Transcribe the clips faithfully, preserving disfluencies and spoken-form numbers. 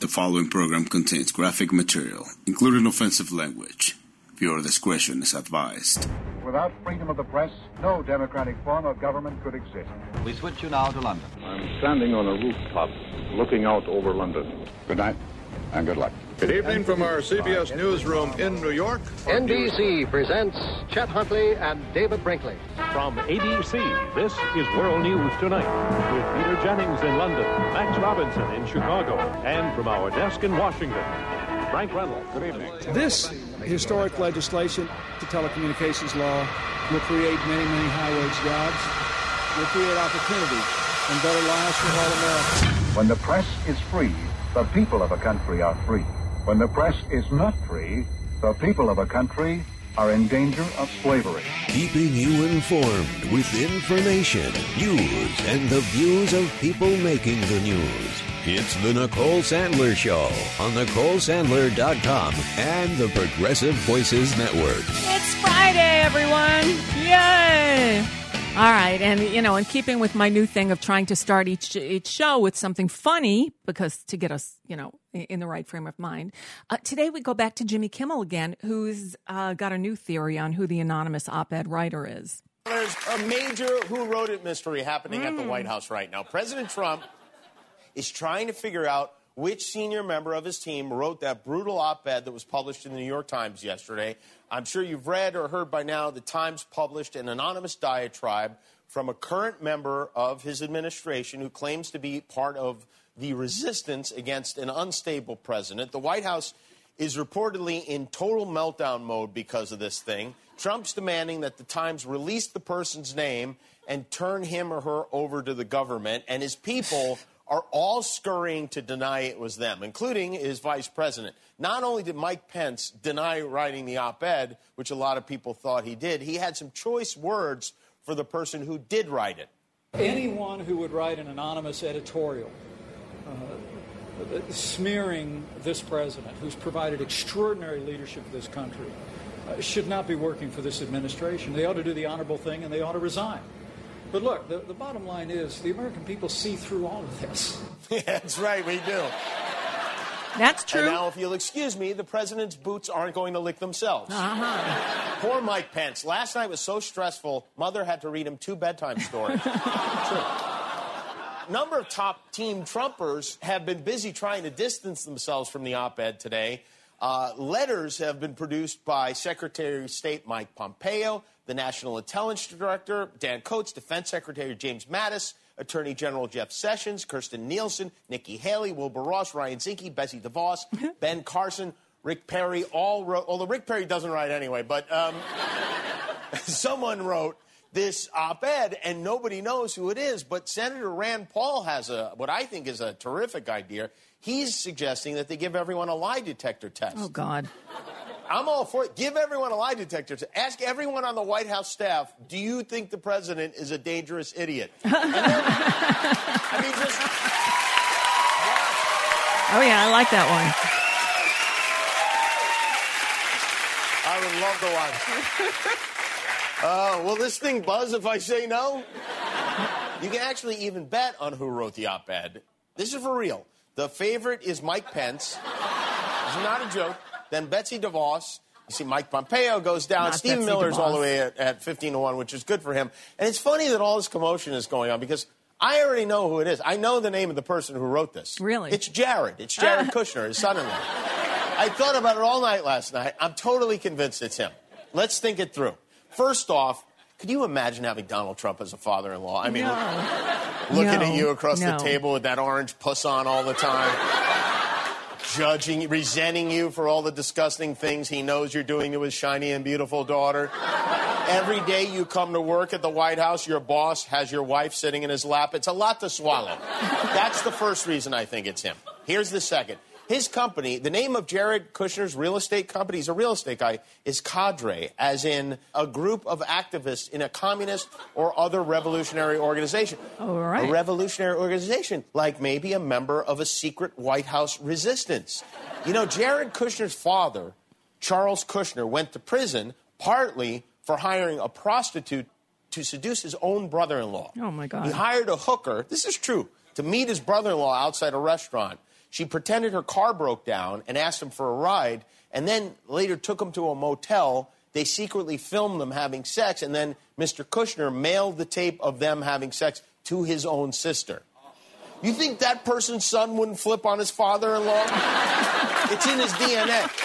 The following program contains graphic material, including offensive language. Viewer discretion is advised. Without freedom of the press, no democratic form of government could exist. We switch you now to London. I'm standing on a rooftop looking out over London. Good night and good luck. Good evening from our C B S newsroom in New York. N B C presents Chet Huntley and David Brinkley. From A B C, this is World News Tonight with Peter Jennings in London, Max Robinson in Chicago, and from our desk in Washington, Frank Reynolds. Good evening. This historic legislation, the telecommunications law, will create many, many high-wage jobs, will create opportunity and better lives for all Americans. When the press is free, the people of a country are free. When the press is not free, the people of a country are in danger of slavery. Keeping you informed with information, news, and the views of people making the news. It's the Nicole Sandler Show on Nicole Sandler dot com and the Progressive Voices Network. It's Friday, everyone. Yay! All right, and, you know, in keeping with my new thing of trying to start each each show with something funny, because to get us, you know, in the right frame of mind, uh, today we go back to Jimmy Kimmel again, who's uh, got a new theory on who the anonymous op-ed writer is. There's a major who wrote it mystery happening mm. at the White House right now. President Trump is trying to figure out which senior member of his team wrote that brutal op-ed that was published in the New York Times yesterday. I'm sure you've read or heard by now the Times published an anonymous diatribe from a current member of his administration who claims to be part of the resistance against an unstable president. The White House is reportedly in total meltdown mode because of this thing. Trump's demanding that the Times release the person's name and turn him or her over to the government, and his people are all scurrying to deny it was them, including his vice president. Not only did Mike Pence deny writing the op-ed, which a lot of people thought he did, he had some choice words for the person who did write it. Anyone who would write an anonymous editorial uh, smearing this president, who's provided extraordinary leadership to this country, uh, should not be working for this administration. They ought to do the honorable thing, and they ought to resign. But look, the, the bottom line is the American people see through all of this. Yeah, that's right, we do. That's true. And now, if you'll excuse me, the president's boots aren't going to lick themselves. Uh-huh. Poor Mike Pence. Last night was so stressful, Mother had to read him two bedtime stories. True. A number of top team Trumpers have been busy trying to distance themselves from the op-ed today. Uh, letters have been produced by Secretary of State Mike Pompeo, the National Intelligence Director Dan Coats, Defense Secretary James Mattis, Attorney General Jeff Sessions, Kirstjen Nielsen, Nikki Haley, Wilbur Ross, Ryan Zinke, Betsy DeVos, Ben Carson, Rick Perry, all wrote, although Rick Perry doesn't write anyway, but um, someone wrote this op-ed, and nobody knows who it is. But Senator Rand Paul has a what I think is a terrific idea. He's suggesting that they give everyone a lie detector test. Oh, God. I'm all for it. Give everyone a lie detector test. Ask everyone on the White House staff, do you think the president is a dangerous idiot? And then, I mean, just... Oh, yeah, I like that one. I would love to watch. Uh, will this thing buzz if I say no? You can actually even bet on who wrote the op-ed. This is for real. The favorite is Mike Pence. This is not a joke. Then Betsy DeVos. You see Mike Pompeo goes down. Not Stephen Betsy Miller's DeVos. all the way at, at fifteen to one, which is good for him. And it's funny that all this commotion is going on because I already know who it is. I know the name of the person who wrote this. Really? It's Jared. It's Jared Kushner, his son-in-law. I thought about it all night last night. I'm totally convinced it's him. Let's think it through. First off, could you imagine having Donald Trump as a father-in-law? I mean, no. looking no. at you across no. the table with that orange puss on all the time, judging, resenting you for all the disgusting things he knows you're doing to his shiny and beautiful daughter. Every day you come to work at the White House, your boss has your wife sitting in his lap. It's a lot to swallow. That's the first reason I think it's him. Here's the second. His company, the name of Jared Kushner's real estate company, he's a real estate guy, is Cadre, as in a group of activists in a communist or other revolutionary organization. All right. A revolutionary organization, like maybe a member of a secret White House resistance. You know, Jared Kushner's father, Charles Kushner, went to prison partly for hiring a prostitute to seduce his own brother-in-law. Oh, my God. He hired a hooker, this is true, to meet his brother-in-law outside a restaurant. She pretended her car broke down and asked him for a ride, and then later took him to a motel. They secretly filmed them having sex, and then Mister Kushner mailed the tape of them having sex to his own sister. You think that person's son wouldn't flip on his father-in-law? It's in his D N A.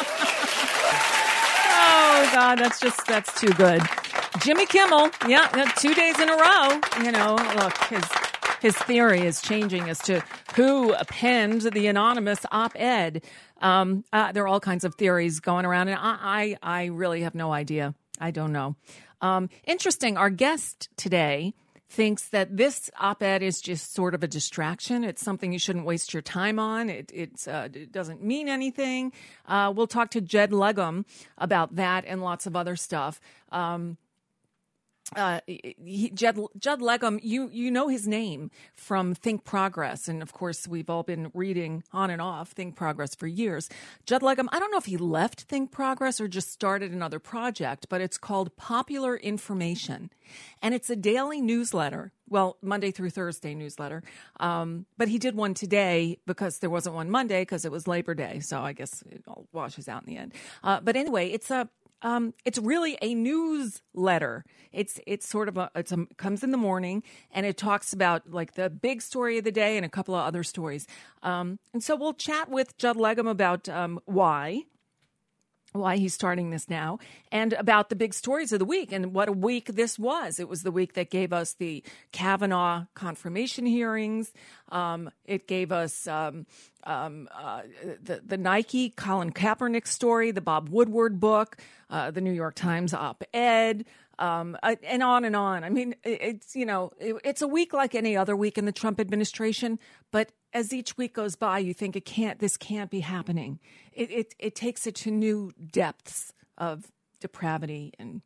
Oh, God, that's just, that's too good. Jimmy Kimmel, yeah, two days in a row. You know, look, his his theory is changing as to who penned the anonymous op-ed. Um, uh, there are all kinds of theories going around, and I, I, I really have no idea. I don't know. Um, interesting. Our guest today thinks that this op-ed is just sort of a distraction. It's something you shouldn't waste your time on. It, it's, uh, it doesn't mean anything. Uh, we'll talk to Jed Legum about that and lots of other stuff. Um, Uh, he, Jed, Jed Legum, you you know his name from Think Progress, and of course we've all been reading on and off Think Progress for years. Jed Legum, I don't know if he left Think Progress or just started another project, but it's called Popular Information, and it's a daily newsletter. Well, Monday through Thursday newsletter, um, but he did one today because there wasn't one Monday because it was Labor Day, so I guess it all washes out in the end. Uh, but anyway, it's a Um, it's really a newsletter. It's it's sort of a it's a comes in the morning, and it talks about like the big story of the day and a couple of other stories. Um, and so we'll chat with Jed Legum about um, why why he's starting this now, and about the big stories of the week and what a week this was. It was the week that gave us the Kavanaugh confirmation hearings. Um, it gave us um, um, uh, the, the Nike Colin Kaepernick story, the Bob Woodward book, uh, the New York Times op-ed, um, uh, and on and on. I mean, it, it's, you know, it, it's a week like any other week in the Trump administration, but as each week goes by, you think it can't, this can't be happening. It, it, it takes it to new depths of depravity and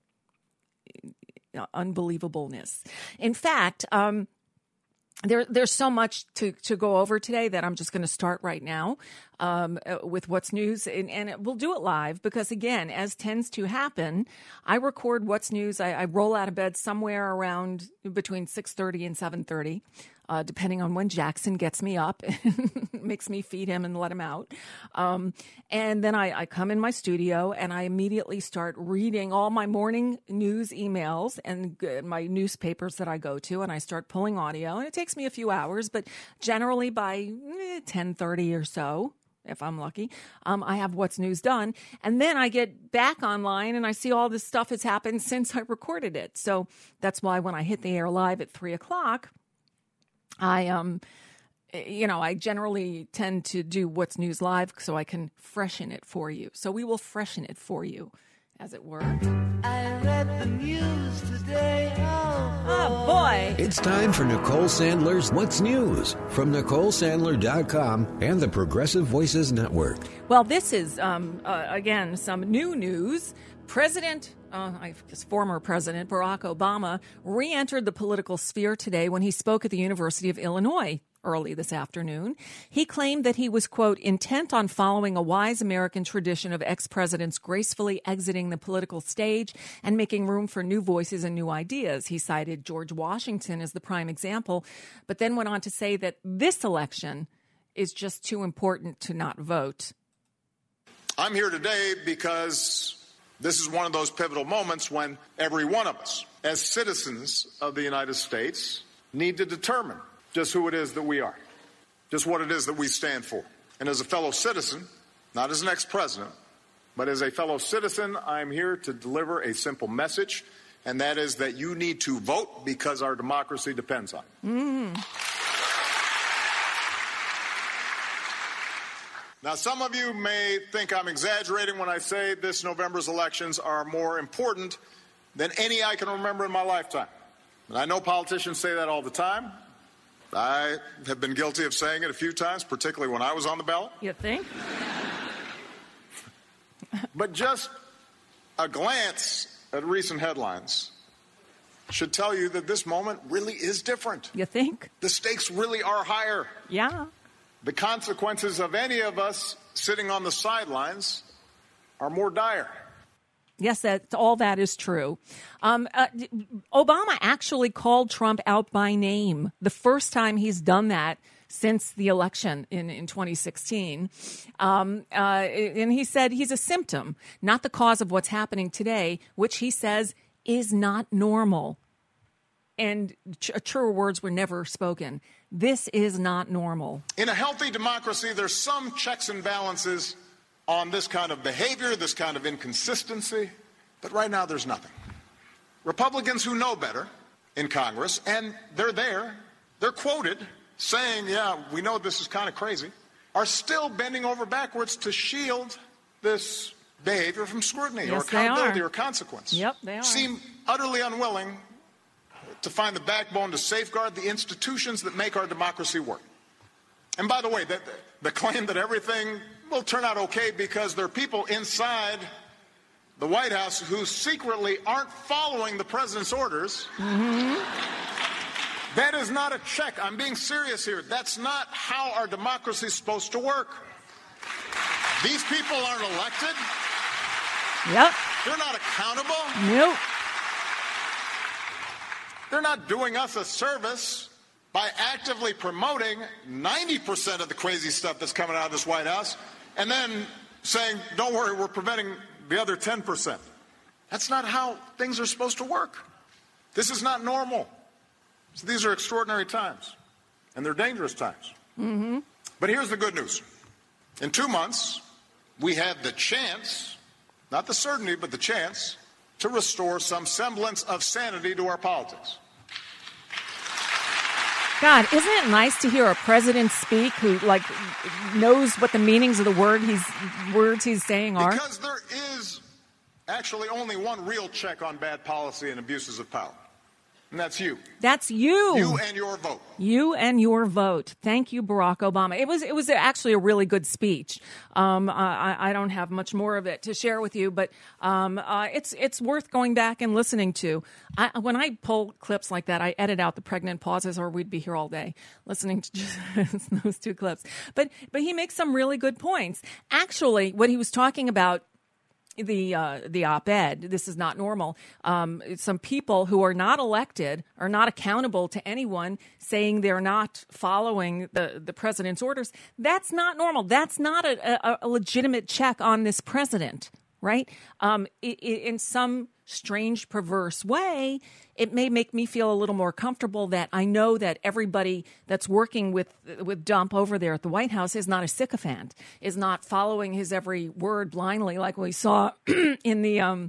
you know, unbelievableness. In fact, um, There, there's so much to, to go over today that I'm just going to start right now um, with What's News. And, and we'll do it live because, again, as tends to happen, I record What's News. I, I roll out of bed somewhere around between six thirty and seven thirty, uh, depending on when Jackson gets me up and makes me feed him and let him out. Um, and then I, I come in my studio and I immediately start reading all my morning news emails and my newspapers that I go to, and I start pulling audio. And it takes me a few hours, but generally by eh, ten thirty or so, if I'm lucky, um, I have What's News done. And then I get back online and I see all this stuff has happened since I recorded it. So that's why when I hit the air live at three o'clock, I, um, you know, I generally tend to do What's News live so I can freshen it for you. So we will freshen it for you, as it were. I read the news today. Oh, oh boy. It's time for Nicole Sandler's What's News from Nicole Sandler dot com and the Progressive Voices Network. Well, this is, um, uh, again, some new news. President, uh, I guess former President Barack Obama re-entered the political sphere today when he spoke at the University of Illinois early this afternoon. He claimed that he was, quote, intent on following a wise American tradition of ex-presidents gracefully exiting the political stage and making room for new voices and new ideas. He cited George Washington as the prime example, but then went on to say that this election is just too important to not vote. I'm here today because this is one of those pivotal moments when every one of us, as citizens of the United States, need to determine just who it is that we are, just what it is that we stand for. And as a fellow citizen, not as an ex-president, but as a fellow citizen, I'm here to deliver a simple message, and that is that you need to vote because our democracy depends on it. Mm. Now, some of you may think I'm exaggerating when I say this November's elections are more important than any I can remember in my lifetime. And I know politicians say that all the time. I have been guilty of saying it a few times, particularly when I was on the ballot. You think? But just a glance at recent headlines should tell you that this moment really is different. You think? The stakes really are higher. Yeah. The consequences of any of us sitting on the sidelines are more dire. Yes, that all that is true. Um, uh, Obama actually called Trump out by name, the first time he's done that since the election in, in twenty sixteen. Um, uh, and he said he's a symptom, not the cause of what's happening today, which he says is not normal. And ch- truer words were never spoken. This is not normal. In a healthy democracy, there's some checks and balances on this kind of behavior, this kind of inconsistency. But right now, there's nothing. Republicans who know better in Congress, and they're there, they're quoted saying, yeah, we know this is kind of crazy, are still bending over backwards to shield this behavior from scrutiny yes, or accountability or consequence. Yep, they are. Seem utterly unwilling to find the backbone to safeguard the institutions that make our democracy work. And by the way, the, the claim that everything will turn out okay because there are people inside the White House who secretly aren't following the president's orders, mm-hmm. that is not a check. I'm being serious here. That's not how our democracy is supposed to work. These people aren't elected. Yep. They're not accountable. Nope. They're not doing us a service by actively promoting ninety percent of the crazy stuff that's coming out of this White House and then saying, don't worry, we're preventing the other ten percent. That's not how things are supposed to work. This is not normal. So these are extraordinary times, and they're dangerous times. Mm-hmm. But here's the good news. In two months, we had the chance, not the certainty, but the chance, to restore some semblance of sanity to our politics. God, isn't it nice to hear a president speak who, like, knows what the meanings of the word he's words he's saying are? Because there is actually only one real check on bad policy and abuses of power, and that's you. That's you. You and your vote. You and your vote. Thank you, Barack Obama. It was it was actually a really good speech. Um, I, I don't have much more of it to share with you, but um, uh, it's it's worth going back and listening to. I, when I pull clips like that, I edit out the pregnant pauses, or we'd be here all day listening to just those two clips. But but he makes some really good points. Actually, what he was talking about. The uh, the op-ed, this is not normal. Um, some people who are not elected are not accountable to anyone, saying they're not following the, the president's orders. That's not normal. That's not a, a, a legitimate check on this president, right? Um, it, it, in some strange, perverse way, it may make me feel a little more comfortable that I know that everybody that's working with with Dump over there at the White House is not a sycophant, is not following his every word blindly, like we saw in the um,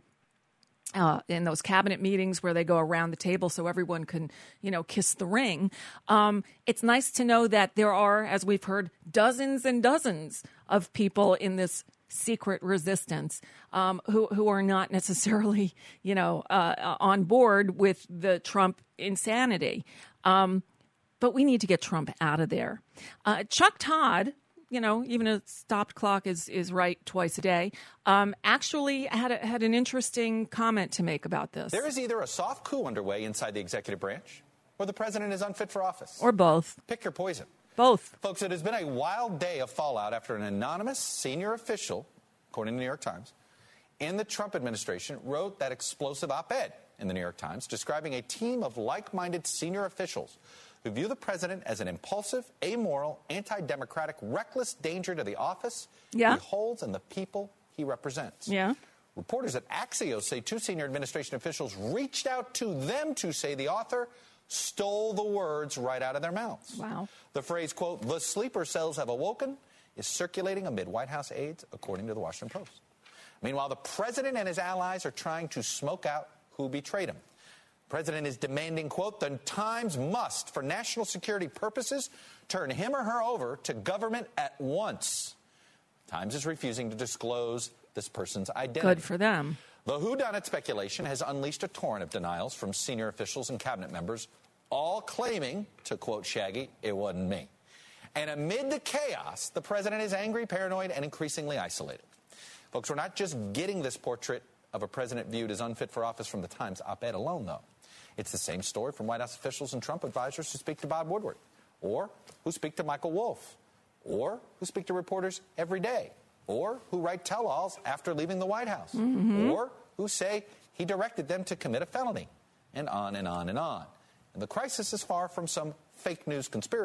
uh, in those cabinet meetings where they go around the table so everyone can, you know, kiss the ring. Um, it's nice to know that there are, as we've heard, dozens and dozens of people in this secret resistance um, who who are not necessarily, you know, uh, on board with the Trump insanity. Um, but we need to get Trump out of there. Uh, Chuck Todd, you know, even a stopped clock is is right twice a day, um, actually had a, had an interesting comment to make about this. There is either a soft coup underway inside the executive branch, or the president is unfit for office. Or both. Pick your poison. Both. Folks, it has been a wild day of fallout after an anonymous senior official, according to the New York Times, in the Trump administration wrote that explosive op-ed in the New York Times describing a team of like-minded senior officials who view the president as an impulsive, amoral, anti-democratic, reckless danger to the office yeah. he holds and the people he represents. Yeah. Reporters at Axios say two senior administration officials reached out to them to say the author stole the words right out of their mouths. Wow. The phrase, quote, "the sleeper cells have awoken," is circulating amid White House aides, according to the Washington Post. Meanwhile, the president and his allies are trying to smoke out who betrayed him. The president is demanding, quote, "the Times must, for national security purposes, turn him or her over to government at once." The Times is refusing to disclose this person's identity. Good for them. The whodunit speculation has unleashed a torrent of denials from senior officials and cabinet members, all claiming, to quote Shaggy, "it wasn't me." And amid the chaos, the president is angry, paranoid, and increasingly isolated. Folks, we're not just getting this portrait of a president viewed as unfit for office from the Times op-ed alone, though. It's the same story from White House officials and Trump advisors who speak to Bob Woodward, or who speak to Michael Wolff, or who speak to reporters every day, or who write tell-alls after leaving the White House, mm-hmm. or who say he directed them to commit a felony, and on and on and on. And the crisis is far from some fake news conspiracy.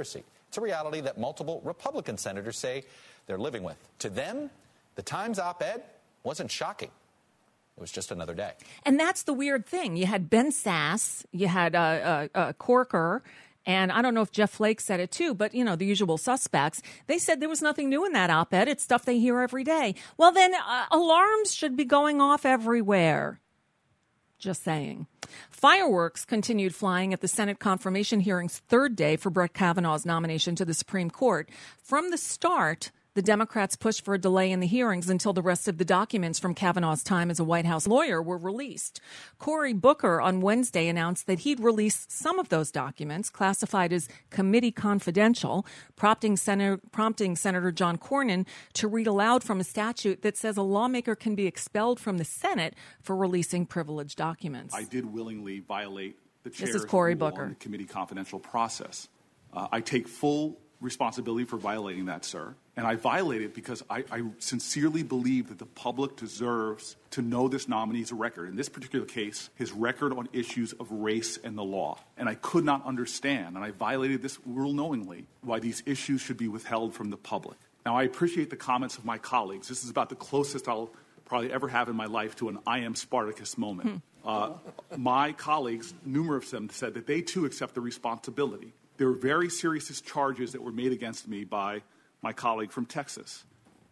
It's a reality that multiple Republican senators say they're living with. To them, the Times op-ed wasn't shocking. It was just another day. And that's the weird thing. You had Ben Sass, you had uh, uh, uh, Corker, and I don't know if Jeff Flake said it too, but, you know, the usual suspects. They said there was nothing new in that op-ed. It's stuff they hear every day. Well, then uh, alarms should be going off everywhere. Just saying. Fireworks continued flying at the Senate confirmation hearing's third day for Brett Kavanaugh's nomination to the Supreme Court. From the start, the Democrats pushed for a delay in the hearings until the rest of the documents from Kavanaugh's time as a White House lawyer were released. Cory Booker on Wednesday announced that he'd release some of those documents, classified as committee confidential, prompting, Senator, prompting Senator John Cornyn to read aloud from a statute that says a lawmaker can be expelled from the Senate for releasing privileged documents. I did willingly violate the chair's this is Cory rule Booker. on the committee confidential process. Uh, I take full responsibility for violating that, sir. And I violate it because I, I sincerely believe that the public deserves to know this nominee's record. In this particular case, his record on issues of race and the law. And I could not understand, and I violated this rule knowingly, why these issues should be withheld from the public. Now, I appreciate the comments of my colleagues. This is about the closest I'll probably ever have in my life to an I am Spartacus moment. Hmm. Uh, my colleagues, numerous of them, said that they too accept the responsibility. There were very serious charges that were made against me by my colleague from Texas.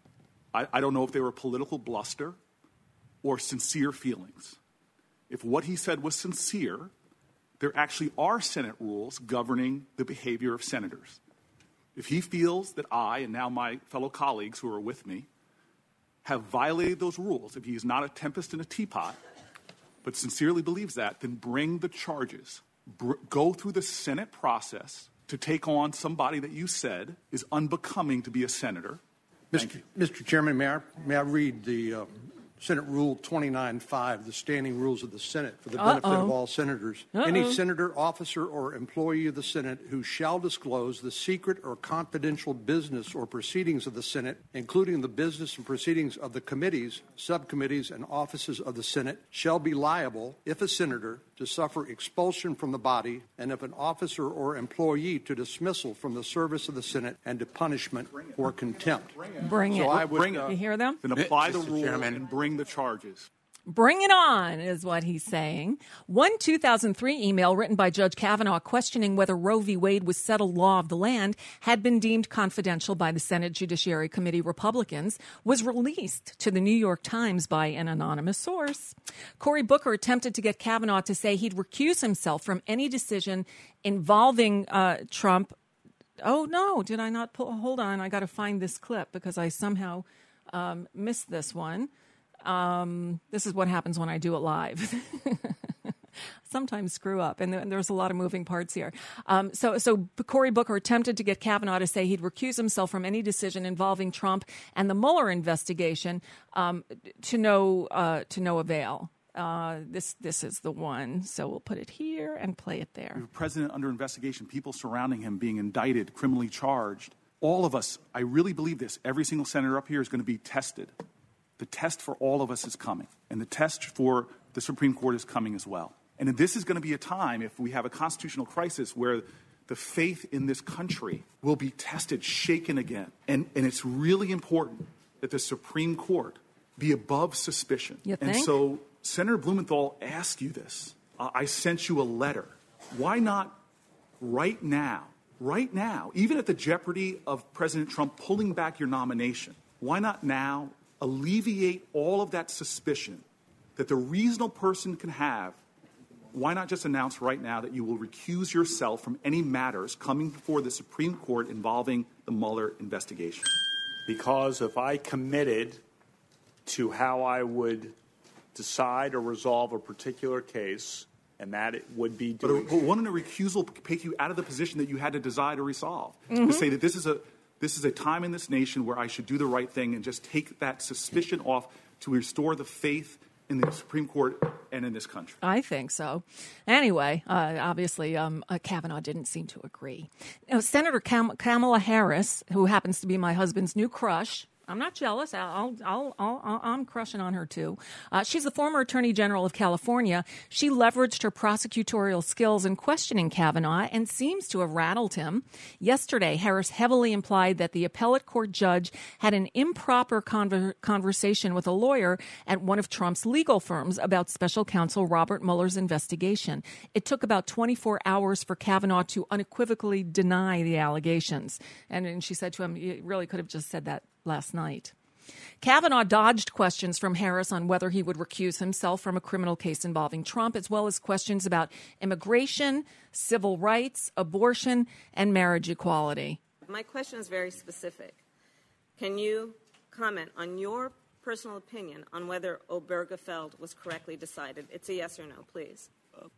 I, I don't know if they were political bluster or sincere feelings. If what he said was sincere, there actually are Senate rules governing the behavior of senators. If he feels that I, and now my fellow colleagues who are with me, have violated those rules, if he is not a tempest in a teapot, but sincerely believes that, then bring the charges. Br- go through the Senate process to take on somebody that you said is unbecoming to be a senator. Mister Mister Chairman, may I, may I read the uh, Senate Rule twenty-nine five, the standing rules of the Senate for the benefit Uh-oh. of all senators. Uh-oh. Any senator, officer, or employee of the Senate who shall disclose the secret or confidential business or proceedings of the Senate, including the business and proceedings of the committees, subcommittees, and offices of the Senate, shall be liable, if a senator, to suffer expulsion from the body, and if an officer or employee to dismissal from the service of the Senate and to punishment or contempt. Bring so it. I would, Bring uh, it. You hear them? Then apply the Mister rule Chairman. and bring the charges. Bring it on, is what he's saying. One two thousand three email written by Judge Kavanaugh questioning whether Roe v. Wade was settled law of the land had been deemed confidential by the Senate Judiciary Committee Republicans was released to the New York Times by an anonymous source. Cory Booker attempted to get Kavanaugh to say he'd recuse himself from any decision involving uh, Trump. Oh, no, did I not pull? Hold on, I got to find this clip because I somehow um, missed this one. Um, this is what happens when I do it live. Sometimes screw up, and, th- and there's a lot of moving parts here. Um, so, so Cory Booker attempted to get Kavanaugh to say he'd recuse himself from any decision involving Trump and the Mueller investigation um, to no uh, to no avail. Uh, this this is the one. So we'll put it here and play it there. We have a president under investigation, people surrounding him being indicted, criminally charged. All of us, I really believe this, every single senator up here is going to be tested. The test for all of us is coming, and the test for the Supreme Court is coming as well. And this is going to be a time, if we have a constitutional crisis, where the faith in this country will be tested, shaken again. And, and it's really important that the Supreme Court be above suspicion. You and think? so Senator Blumenthal asked you this. Uh, I sent you a letter. Why not right now, right now, even at the jeopardy of President Trump pulling back your nomination, why not now alleviate all of that suspicion that the reasonable person can have? Why not just announce right now that you will recuse yourself from any matters coming before the Supreme Court involving the Mueller investigation? Because if I committed to how I would decide or resolve a particular case, and that it would be doing... But wouldn't a recusal take you out of the position that you had to decide or resolve? Mm-hmm. To say that this is a this is a time in this nation where I should do the right thing and just take that suspicion off to restore the faith in the Supreme Court and in this country. I think so. Anyway, uh, obviously, um, uh, Kavanaugh didn't seem to agree. Now, Senator Cam- Kamala Harris, who happens to be my husband's new crush, I'm not jealous. I'll, I'll, I'll, I'll, I'm crushing on her, too. Uh, she's the former Attorney General of California. She leveraged her prosecutorial skills in questioning Kavanaugh and seems to have rattled him. Yesterday, Harris heavily implied that the appellate court judge had an improper conver- conversation with a lawyer at one of Trump's legal firms about special counsel Robert Mueller's investigation. It took about twenty-four hours for Kavanaugh to unequivocally deny the allegations. And, and she said to him, you really could have just said that last night. Kavanaugh dodged questions from Harris on whether he would recuse himself from a criminal case involving Trump, as well as questions about immigration, civil rights, abortion, and marriage equality. My question is very specific. Can you comment on your personal opinion on whether Obergefell was correctly decided? It's a yes or no, please. Uh,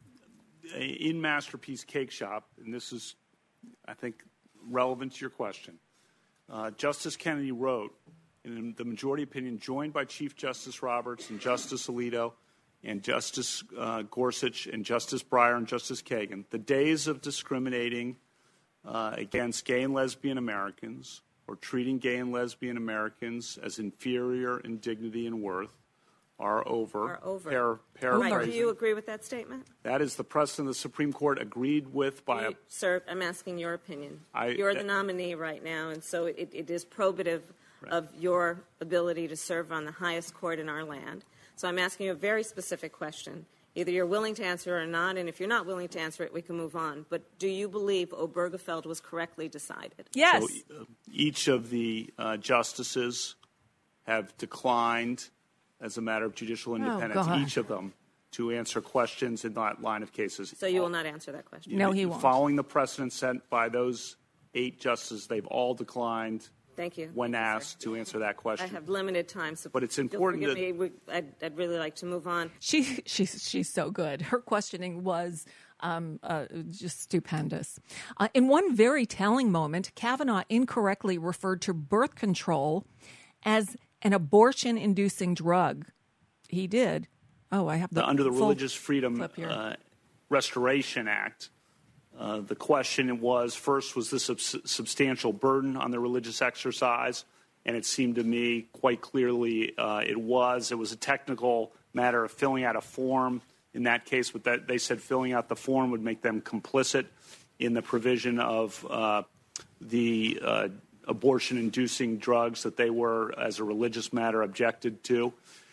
in Masterpiece Cake Shop, and this is, I think, relevant to your question, Uh, Justice Kennedy wrote, in the majority opinion, joined by Chief Justice Roberts and Justice Alito and Justice uh, Gorsuch and Justice Breyer and Justice Kagan, the days of discriminating uh, against gay and lesbian Americans or treating gay and lesbian Americans as inferior in dignity and worth are over. Are over. Par- paraphrasing. Right. Do you agree with that statement? That is the precedent the Supreme Court agreed with by you, a... Sir, I'm asking your opinion. I, You're the uh, nominee right now, and so it, it is probative right. of your ability to serve on the highest court in our land. So I'm asking you a very specific question. Either you're willing to answer or not, and if you're not willing to answer it, we can move on. But do you believe Obergefell was correctly decided? Yes. So, uh, each of the uh, justices have declined, as a matter of judicial independence, oh, each of them to answer questions in that line of cases. So you will not answer that question? No, he won't. Following the precedent set by those eight justices, they've all declined Thank you. when Thank you, asked sir. to answer that question. I have limited time, so but it's important you'll that forgive me. I'd, I'd really like to move on. She, she's, she's so good. Her questioning was um, uh, just stupendous. Uh, in one very telling moment, Kavanaugh incorrectly referred to birth control as an abortion-inducing drug. He did. Oh, I have the, the under the full Religious Freedom uh, Restoration Act. Uh, the question was, first, was this a sub- substantial burden on the religious exercise? And it seemed to me quite clearly uh, it was. It was a technical matter of filling out a form. In that case, but that they said filling out the form would make them complicit in the provision of uh, the uh, abortion-inducing drugs that they were, as a religious matter, objected to.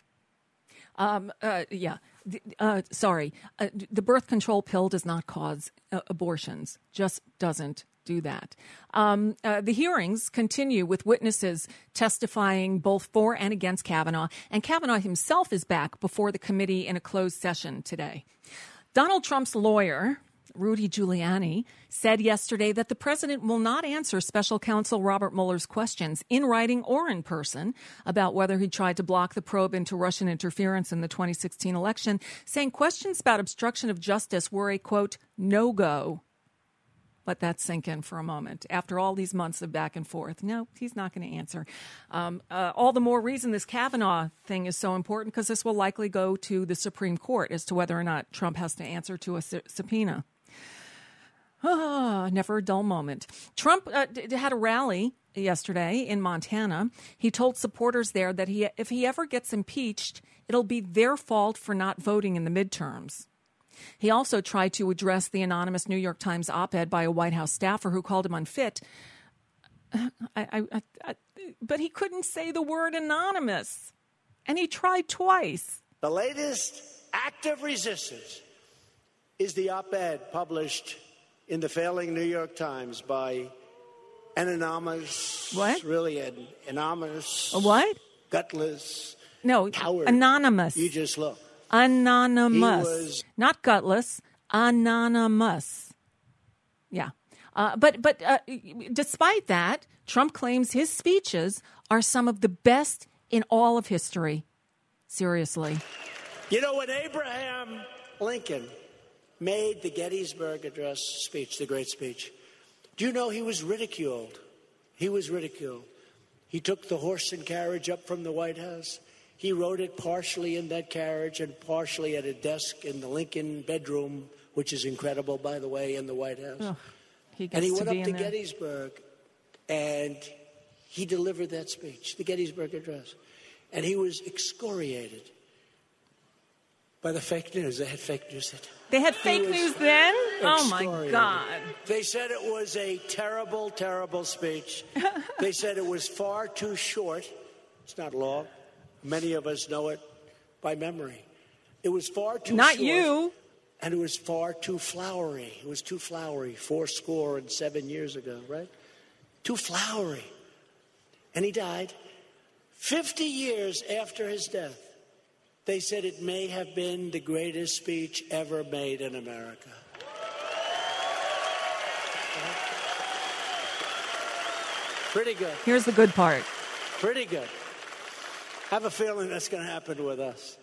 Um, uh, yeah. Uh, sorry. Uh, the birth control pill does not cause uh, abortions. Just doesn't do that. Um, uh, the hearings continue with witnesses testifying both for and against Kavanaugh, and Kavanaugh himself is back before the committee in a closed session today. Donald Trump's lawyer, Rudy Giuliani, said yesterday that the president will not answer special counsel Robert Mueller's questions in writing or in person about whether he tried to block the probe into Russian interference in the twenty sixteen election, saying questions about obstruction of justice were a, quote, no-go. Let that sink in for a moment. After all these months of back and forth, no, he's not going to answer. Um, uh, all the more reason this Kavanaugh thing is so important, because this will likely go to the Supreme Court as to whether or not Trump has to answer to a su- subpoena. Ah, never a dull moment. Trump uh, d- had a rally yesterday in Montana. He told supporters there that he, if he ever gets impeached, it'll be their fault for not voting in the midterms. He also tried to address the anonymous New York Times op-ed by a White House staffer who called him unfit. I, I, I, I, but he couldn't say the word anonymous, and he tried twice. The latest act of resistance is the op-ed published in the failing New York Times by an anonymous, what? really an anonymous, a what? Gutless, no, coward. Anonymous. You just look. Anonymous, was... not gutless. Anonymous. Yeah, uh, but but uh, despite that, Trump claims his speeches are some of the best in all of history. Seriously. You know, when Abraham Lincoln made the Gettysburg Address speech, the great speech, do you know he was ridiculed? He was ridiculed. He took the horse and carriage up from the White House. He wrote it partially in that carriage and partially at a desk in the Lincoln bedroom, which is incredible, by the way, in the White House. Oh, he and he to went be up to in there. Gettysburg, and he delivered that speech, the Gettysburg Address, and he was excoriated by the fake news. They had fake news then. They had fake news then? Oh, my God. They said it was a terrible, terrible speech. They said it was far too short. It's not long. Many of us know it by memory. It was far too Not short. Not you. And it was far too flowery. It was too flowery. Four score and seven years ago, right? Too flowery. And he died. Fifty years after his death, they said it may have been the greatest speech ever made in America. Pretty good. Here's the good part. Pretty good. I have a feeling that's going to happen with us.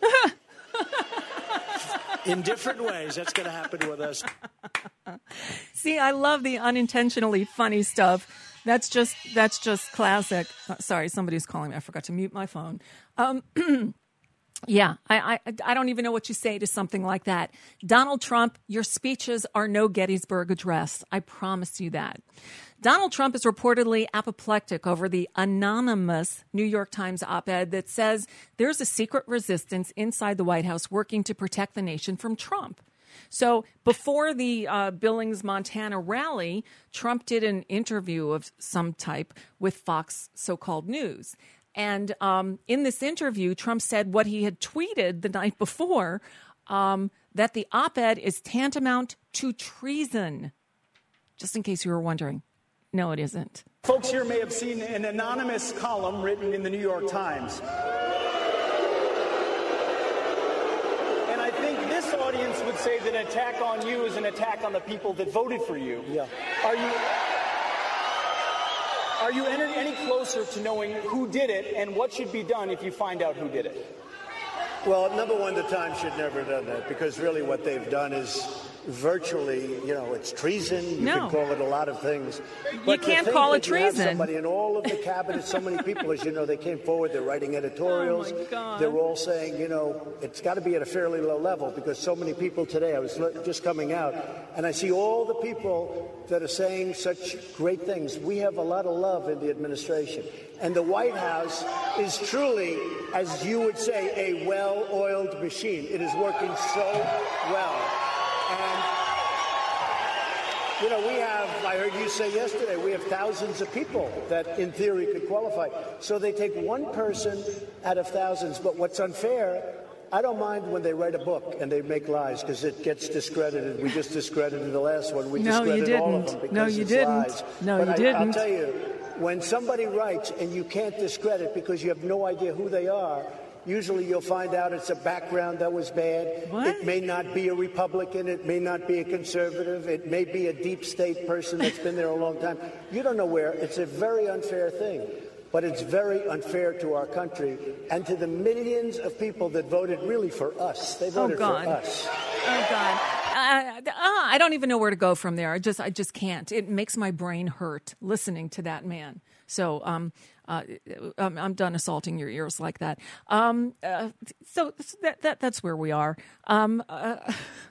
In different ways, that's going to happen with us. See, I love the unintentionally funny stuff. That's just that's just classic. Uh, sorry, somebody's calling me. I forgot to mute my phone. Um, yeah, I, I I don't even know what you say to something like that. Donald Trump, your speeches are no Gettysburg Address. I promise you that. Donald Trump is reportedly apoplectic over the anonymous New York Times op-ed that says there's a secret resistance inside the White House working to protect the nation from Trump. So before the uh, Billings, Montana rally, Trump did an interview of some type with Fox so-called News. And um, in this interview, Trump said what he had tweeted the night before, um, that the op-ed is tantamount to treason. Just in case you were wondering. No, it isn't. Folks here may have seen an anonymous column written in the New York Times. And I think this audience would say that an attack on you is an attack on the people that voted for you. Yeah. Are you are you any, any closer to knowing who did it and what should be done if you find out who did it? Well, number one, the Times should never have done that, because really what they've done is virtually, you know, it's treason. You no. can call it a lot of things. But you can't call it treason. Somebody in all of the cabinet, so many people, as you know, they came forward, they're writing editorials. Oh my God. They're all saying, you know, it's got to be at a fairly low level, because so many people today, I was just coming out, and I see all the people that are saying such great things. We have a lot of love in the administration. And the White House is truly, as you would say, a well-oiled machine. It is working so well. And, you know, we have, I heard you say yesterday, we have thousands of people that, in theory, could qualify. So they take one person out of thousands. But what's unfair, I don't mind when they write a book and they make lies, because it gets discredited. We just discredited the last one. We no, discredited you didn't. all of them because no, you it's didn't. lies. No, but you I, didn't. I'll tell you, when somebody writes and you can't discredit because you have no idea who they are, usually you'll find out it's a background that was bad. What? It may not be a Republican. It may not be a conservative. It may be a deep state person that's been there a long time. You don't know where. It's a very unfair thing. But it's very unfair to our country and to the millions of people that voted really for us. They voted oh, God. for us. Oh, God. Uh, uh, I don't even know where to go from there. I just I just can't. It makes my brain hurt listening to that man. So um, uh, I'm, I'm done assaulting your ears like that. Um, uh, so that, that that's where we are. Um, uh,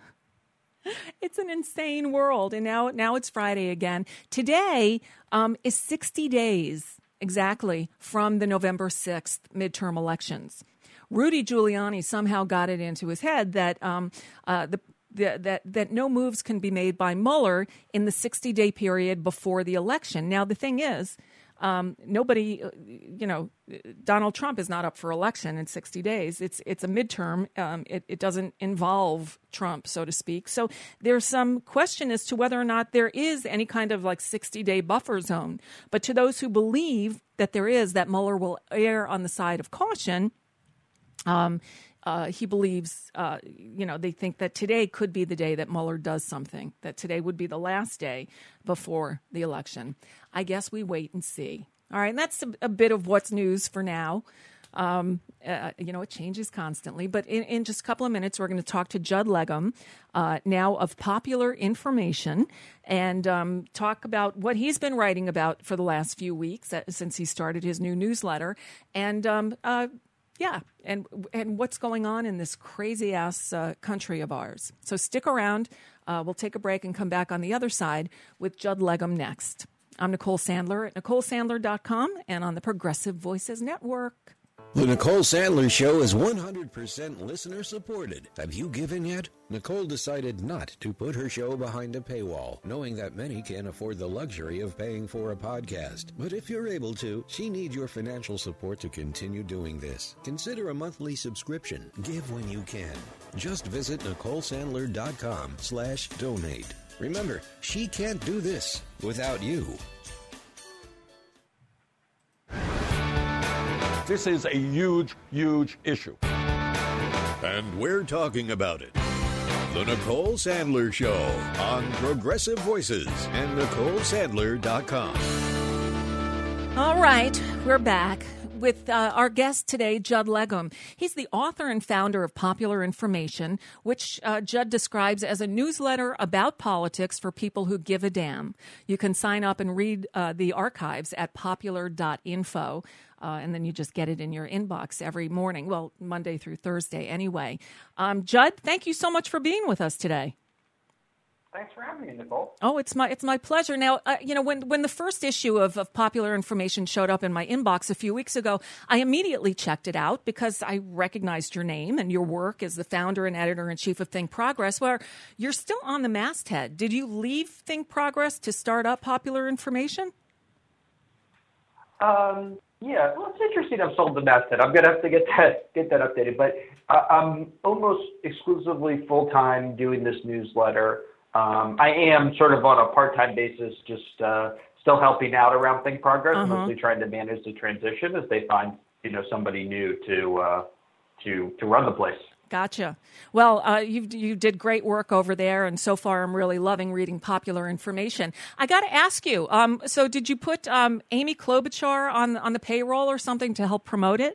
it's an insane world. And now, now it's Friday again. Today um, is sixty days. Exactly, from the November sixth midterm elections. Rudy Giuliani somehow got it into his head that um, uh, the, the, that that no moves can be made by Mueller in the sixty-day period before the election. Now, the thing is, um, nobody, you know, Donald Trump is not up for election in sixty days. It's it's a midterm. Um, it, it doesn't involve Trump, so to speak. So there's some question as to whether or not there is any kind of like sixty-day buffer zone. But to those who believe that there is, that Mueller will err on the side of caution, um, uh, he believes, uh, you know, they think that today could be the day that Mueller does something, that today would be the last day before the election. I guess we wait and see. All right, and that's a, a bit of what's news for now. Um, uh, you know, it changes constantly. But in, in just a couple of minutes, we're going to talk to Judd Legum, uh, now of Popular Information, and um, talk about what he's been writing about for the last few weeks uh, since he started his new newsletter. And, um, uh, yeah, and and what's going on in this crazy-ass uh, country of ours. So stick around. Uh, we'll take a break and come back on the other side with Judd Legum next I'm Nicole Sandler at Nicole Sandler dot com and on the Progressive Voices Network. The Nicole Sandler Show is one hundred percent listener supported. Have you given yet? Nicole decided not to put her show behind a paywall, knowing that many can't afford the luxury of paying for a podcast. But if you're able to, she needs your financial support to continue doing this. Consider a monthly subscription. Give when you can. Just visit Nicole Sandler dot com slash donate. Remember, she can't do this without you. This is a huge, huge issue. And we're talking about it. The Nicole Sandler Show on Progressive Voices and Nicole Sandler dot com. All right, we're back with uh, our guest today, Judd Legum. He's the author and founder of Popular Information, which uh, Judd describes as a newsletter about politics for people who give a damn. You can sign up and read uh, the archives at popular dot info. Uh, and then you just get it in your inbox every morning. Well, Monday through Thursday anyway. Um, Judd, thank you so much for being with us today. Thanks for having me, Nicole. Oh, it's my it's my pleasure. Now, uh, you know, when, when the first issue of, of Popular Information showed up in my inbox a few weeks ago, I immediately checked it out because I recognized your name and your work as the founder and editor-in-chief of Think Progress, where you're still on the masthead. Did you leave Think Progress to start up Popular Information? Um. Yeah, well, it's interesting I've sold the masthead. I'm going to have to get that get that updated. But uh, I'm almost exclusively full-time doing this newsletter. Um, I am sort of on a part-time basis, just uh, still helping out around Think Progress, uh-huh. mostly trying to manage the transition as they find, you know, somebody new to uh, to to run the place. Gotcha. Well, uh, you you did great work over there, and so far I'm really loving reading Popular Information. I got to ask you, um, so did you put um, Amy Klobuchar on on the payroll or something to help promote it?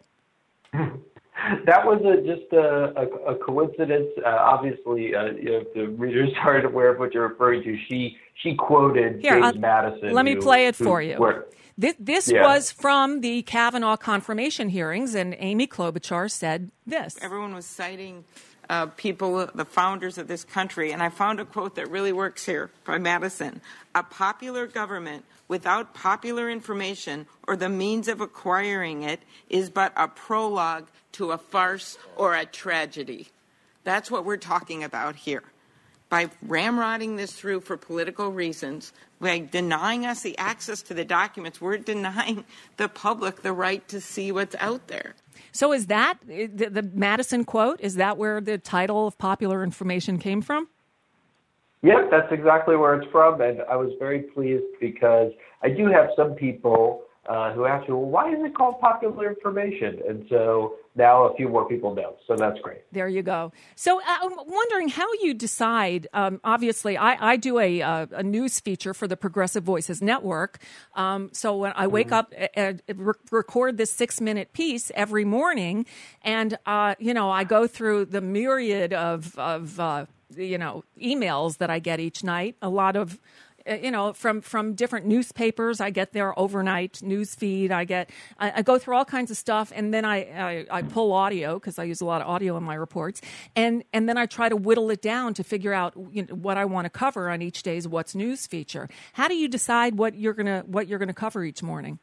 That was a, just a, a, a coincidence. Uh, obviously, uh, you know, if the readers aren't aware of what you're referring to, she she quoted Here, James I'll, Madison. Let me who, play it who, for you. Where, This, this yeah. was from the Kavanaugh confirmation hearings, and Amy Klobuchar said this. Everyone was citing uh, people, the founders of this country, and I found a quote that really works here by Madison. A popular government without popular information or the means of acquiring it is but a prologue to a farce or a tragedy. That's what we're talking about here. By ramrodding this through for political reasons, by denying us the access to the documents, we're denying the public the right to see what's out there. So is that the, the Madison quote? Is that where the title of Popular Information came from? Yep, that's exactly where it's from. And I was very pleased because I do have some people uh, who ask me, well, why is it called Popular Information? And so now a few more people know. So that's great. There you go. So uh, I'm wondering how you decide. Um, obviously, I, I do a, uh, a news feature for the Progressive Voices Network. Um, so when I wake mm-hmm. up and re- record this six minute piece every morning, and, uh, you know, I go through the myriad of, of uh, you know, emails that I get each night, a lot of you know, from, from different newspapers. I get their overnight news feed. I get, I, I go through all kinds of stuff, and then I, I, I pull audio because I use a lot of audio in my reports, and, and then I try to whittle it down to figure out you know, what I want to cover on each day's What's News feature. How do you decide what you're gonna what you're gonna cover each morning?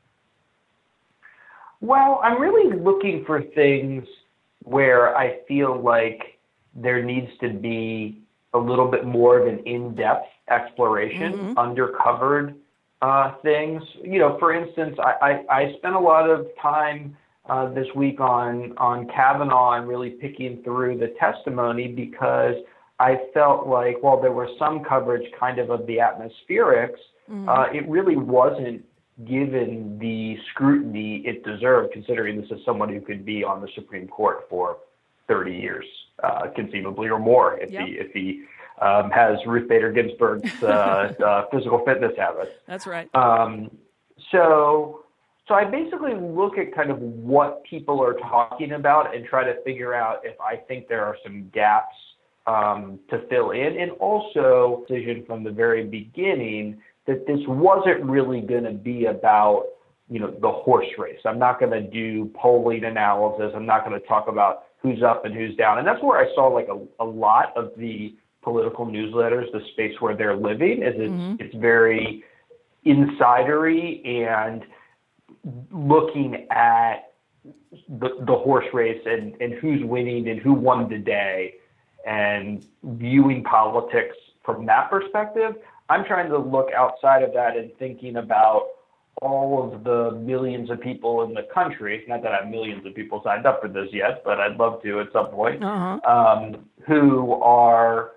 Well, I'm really looking for things where I feel like there needs to be a little bit more of an in-depth exploration, mm-hmm. undercovered uh, things. You know, for instance, I, I, I spent a lot of time uh, this week on, on Kavanaugh and really picking through the testimony because I felt like while there was some coverage kind of of the atmospherics, mm-hmm. uh, it really wasn't given the scrutiny it deserved, considering this is someone who could be on the Supreme Court for thirty years, uh, conceivably, or more if yep. he if he um, has Ruth Bader Ginsburg's uh, uh, physical fitness habits. That's right. Um, so, so I basically look at kind of what people are talking about and try to figure out if I think there are some gaps um, to fill in, and also decision from the very beginning that this wasn't really going to be about you know the horse race. I'm not going to do polling analysis. I'm not going to talk about who's up and who's down. And that's where I saw like a, a lot of the political newsletters, the space where they're living, is it's, mm-hmm. it's very insidery and looking at the, the horse race and, and who's winning and who won the day and viewing politics from that perspective. I'm trying to look outside of that and thinking about all of the millions of people in the country, not that I have millions of people signed up for this yet, but I'd love to at some point, uh-huh. um, who are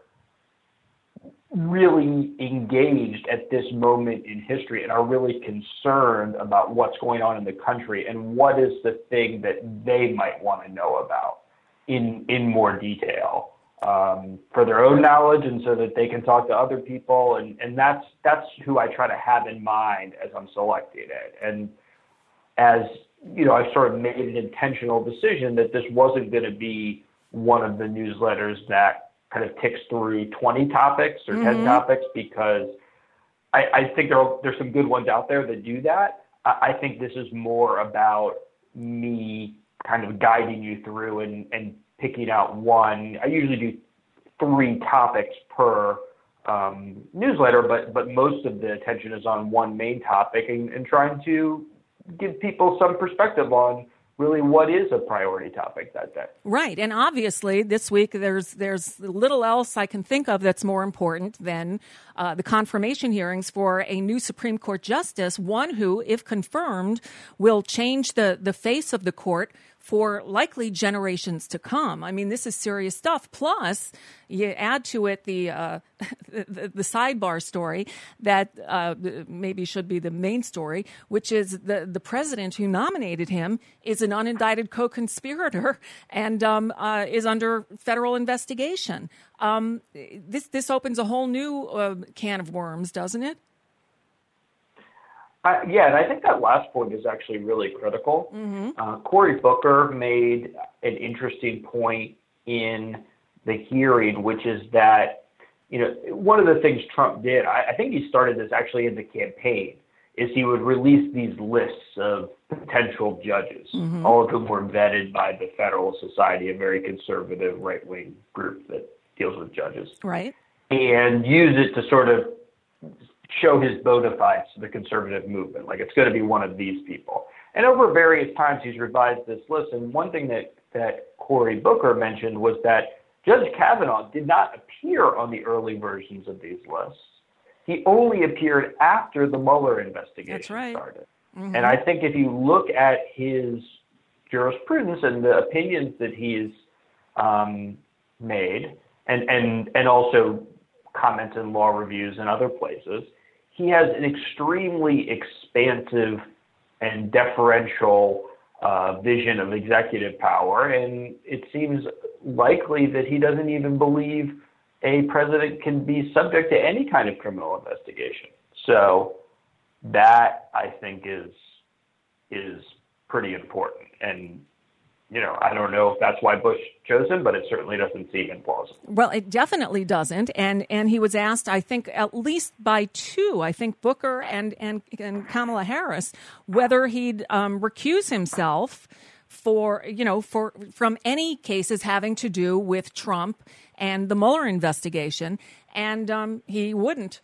really engaged at this moment in history and are really concerned about what's going on in the country and what is the thing that they might want to know about in in more detail. Um, for their own knowledge and so that they can talk to other people. And, and that's, that's who I try to have in mind as I'm selecting it. And as, you know, I sort of made an intentional decision that this wasn't going to be one of the newsletters that kind of ticks through twenty topics or mm-hmm. ten topics, because I, I think there are, there's some good ones out there that do that. I, I think this is more about me kind of guiding you through and, and picking out one. I usually do three topics per um, newsletter, but but most of the attention is on one main topic and, and trying to give people some perspective on really what is a priority topic that day. Right. And obviously this week there's there's little else I can think of that's more important than uh, the confirmation hearings for a new Supreme Court justice, one who, if confirmed, will change the, the face of the court for likely generations to come. I mean, this is serious stuff. Plus, you add to it the uh, the, the sidebar story that uh, maybe should be the main story, which is the, the president who nominated him is an unindicted co-conspirator and um, uh, is under federal investigation. Um, this this opens a whole new uh, can of worms, doesn't it? Uh, yeah, and I think that last point is actually really critical. Mm-hmm. Uh, Cory Booker made an interesting point in the hearing, which is that, you know, one of the things Trump did, I, I think he started this actually in the campaign, is he would release these lists of potential judges, mm-hmm. all of whom were vetted by the Federalist Society, a very conservative right-wing group that deals with judges. Right. And use it to sort of show his bona fides to the conservative movement. Like, it's going to be one of these people. And over various times, he's revised this list. And one thing that, that Cory Booker mentioned was that Judge Kavanaugh did not appear on the early versions of these lists. He only appeared after the Mueller investigation That's right. started. Mm-hmm. And I think if you look at his jurisprudence and the opinions that he's um, made, and, and, and also comments in law reviews and other places, he has an extremely expansive and deferential uh, vision of executive power, and it seems likely that he doesn't even believe a president can be subject to any kind of criminal investigation. So that, I think, is is pretty important. And, you know, I don't know if that's why Bush chose him, but it certainly doesn't seem implausible. Well, it definitely doesn't. And and he was asked, I think, at least by two, I think Booker and, and, and Kamala Harris, whether he'd um, recuse himself for, you know, for from any cases having to do with Trump and the Mueller investigation. And um, he wouldn't.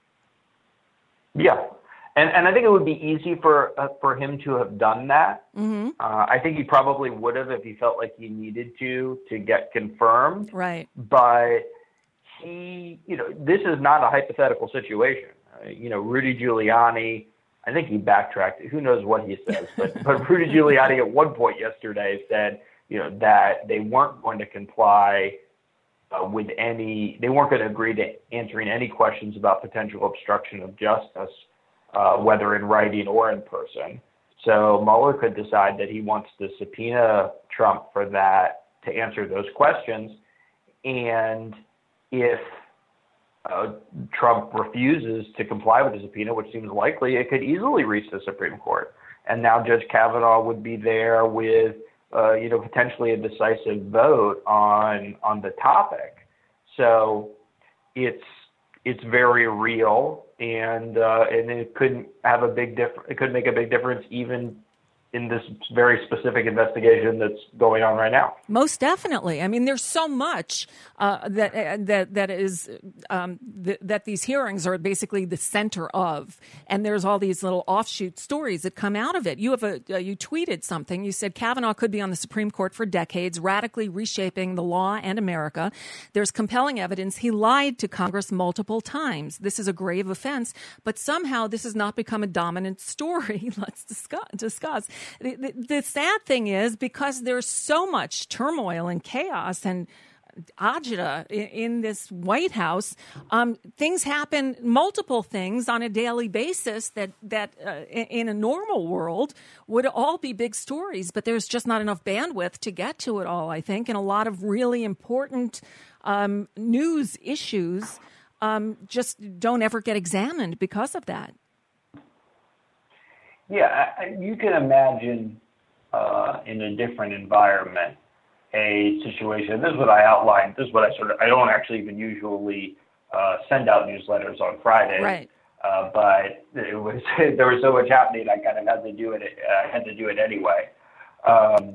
Yeah. And, and I think it would be easy for uh, for him to have done that. Mm-hmm. Uh, I think he probably would have if he felt like he needed to to get confirmed. Right. But he, you know, this is not a hypothetical situation. Uh, you know, Rudy Giuliani, I think he backtracked. Who knows what he says? But, but Rudy Giuliani at one point yesterday said, you know, that they weren't going to comply uh, with any, they weren't going to agree to answering any questions about potential obstruction of justice, Uh, whether in writing or in person. So Mueller could decide that he wants to subpoena Trump for that, to answer those questions. And if uh, Trump refuses to comply with the subpoena, which seems likely, it could easily reach the Supreme Court. And now Judge Kavanaugh would be there with, uh, you know, potentially a decisive vote on on the topic. So it's it's very real. And uh, and it could have a big difference. It could make a big difference even in this very specific investigation that's going on right now. Most definitely. I mean, there's so much uh, that uh, that that is um, th- that these hearings are basically the center of, and there's all these little offshoot stories that come out of it. You have a uh, you tweeted something. You said Kavanaugh could be on the Supreme Court for decades, radically reshaping the law and America. There's compelling evidence he lied to Congress multiple times. This is a grave offense, but somehow this has not become a dominant story. Let's discuss. discuss. The, the, the sad thing is, because there's so much turmoil and chaos and agita in, in this White House, um, things happen, multiple things on a daily basis that, that uh, in, in a normal world would all be big stories, but there's just not enough bandwidth to get to it all, I think, and a lot of really important um, news issues um, just don't ever get examined because of that. Yeah, I, you can imagine uh, in a different environment a situation. This is what I outlined. This is what I sort of. I don't actually even usually uh, send out newsletters on Friday, right? Uh, but it was there was so much happening. I kind of had to do it. I uh, had to do it anyway. Um,